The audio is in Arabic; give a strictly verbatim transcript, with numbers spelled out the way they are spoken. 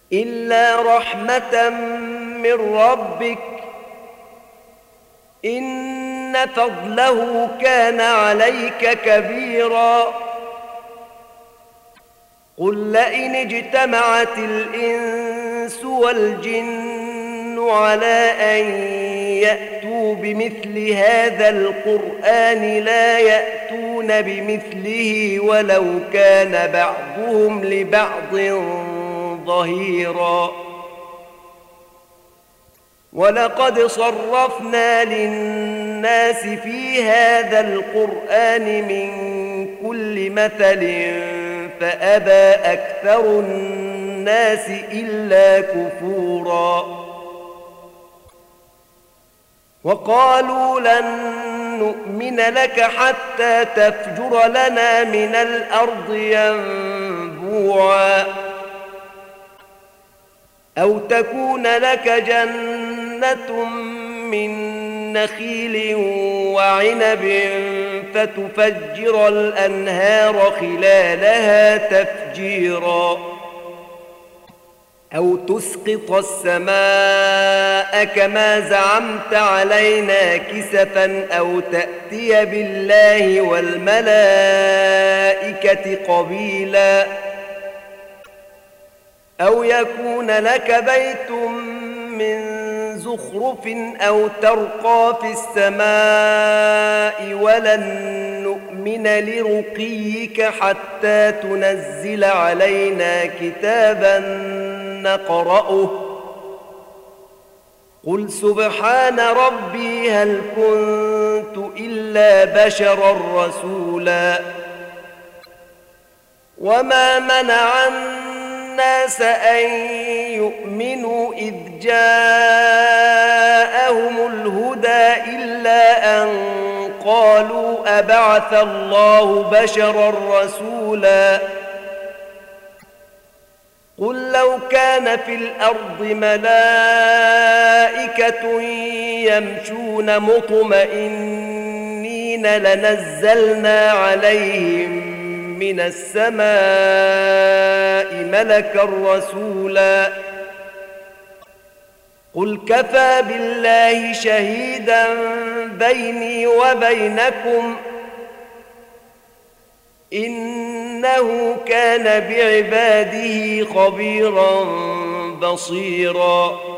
إلا رحمة من ربك إن فضله كان عليك كبيرا. قل لئن اجتمعت الإنس والجن على أن يأتوا بمثل هذا القرآن لا يأتون بمثله ولو كان بعضهم لبعض ظهيرا. ولقد صرفنا للناس في هذا القرآن من كل مثل فأبى أكثر الناس إلا كفورا. وقالوا لن نؤمن لك حتى تفجر لنا من الأرض ينبوعا أو تكون لك جنة من نخيل وعنب فتفجر الأنهار خلالها تفجيرا أو تسقط السماء كما زعمت علينا كسفا أو تأتي بالله والملائكة قبيلا أو يكون لك بيت من زخرف أو ترقى في السماء ولن نؤمن لرقيك حتى تنزل علينا كتابا نقرأه قل سبحان ربي هل كنت إلا بشرا رسولا. وما منع الناس أن يؤمنوا إذ جاءهم الهدى إلا أن قالوا أبعث الله بشرا رسولا. قل لو كان في الأرض ملائكة يمشون مطمئنين لنزلنا عليهم من السماء ملكا رسولا. قل كفى بالله شهيدا بيني وبينكم إنه كان بعباده خبيرا بصيرا.